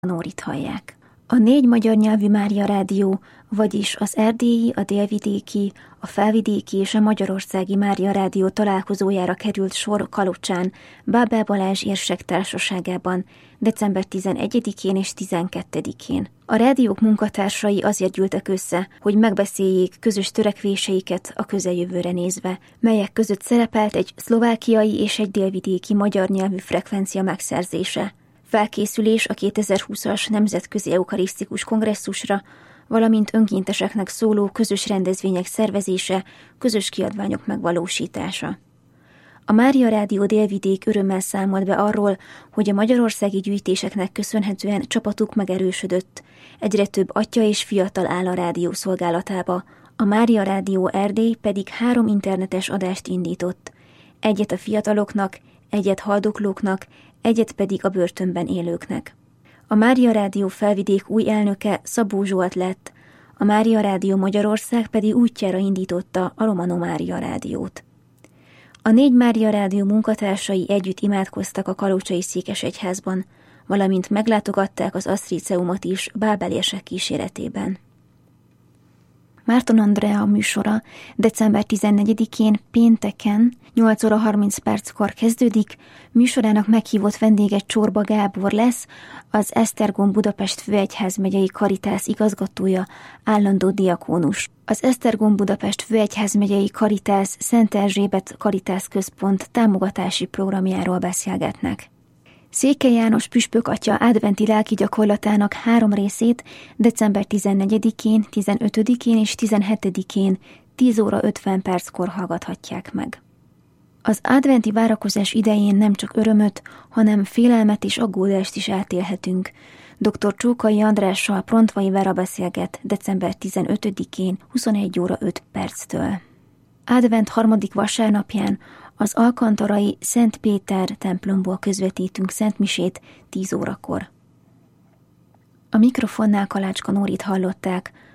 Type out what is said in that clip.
Nórit hallják. A 4 magyar nyelvű Mária Rádió, vagyis az erdélyi, a délvidéki, a felvidéki és a magyarországi Mária Rádió találkozójára került sor Kalocsán, Bábel Balázs érsek társaságában, december 11-én és 12-én. A rádiók munkatársai azért gyűltek össze, hogy megbeszéljék közös törekvéseiket a közeljövőre nézve, melyek között szerepelt egy szlovákiai és egy délvidéki magyar nyelvű frekvencia megszerzése, felkészülés a 2020-as Nemzetközi Eukarisztikus Kongresszusra, valamint önkénteseknek szóló közös rendezvények szervezése, közös kiadványok megvalósítása. A Mária Rádió Délvidék örömmel számolt be arról, hogy a magyarországi gyűjtéseknek köszönhetően csapatuk megerősödött, egyre több atya és fiatal áll a rádió szolgálatába, a Mária Rádió Erdély pedig 3 internetes adást indított, egyet a fiataloknak, egyet haldoklóknak, egyet pedig a börtönben élőknek. A Mária Rádió Felvidék új elnöke Szabó Zsolt lett, a Mária Rádió Magyarország pedig útjára indította a Romano Mária Rádiót. A 4 Mária Rádió munkatársai együtt imádkoztak a kalocsai székesegyházban, valamint meglátogatták az Asztríceumot is Bábel érsek kíséretében. Márton Andrea műsora december 14-én pénteken 8 óra 30 perckor kezdődik, műsorának meghívott vendége Csorba Gábor lesz, az Esztergom Budapest Főegyházmegyei Karitász igazgatója, állandó diakónus. Az Esztergom Budapest Főegyházmegyei Karitász Szent Erzsébet Karitász Központ támogatási programjáról beszélgetnek. Székely János püspök atya adventi lelki gyakorlatának 3 részét december 14-én, 15-én és 17-én 10 óra 50 perckor hallgathatják meg. Az adventi várakozás idején nem csak örömöt, hanem félelmet és aggódást is átélhetünk. Dr. Csókai Andrással Prontvai Vera beszélget december 15-én 21 óra 5 perctől. Advent 3. vasárnapján az alkantarai Szent Péter templomból közvetítünk szentmisét 10 órakor. A mikrofonnál Kalácska Nórit hallották,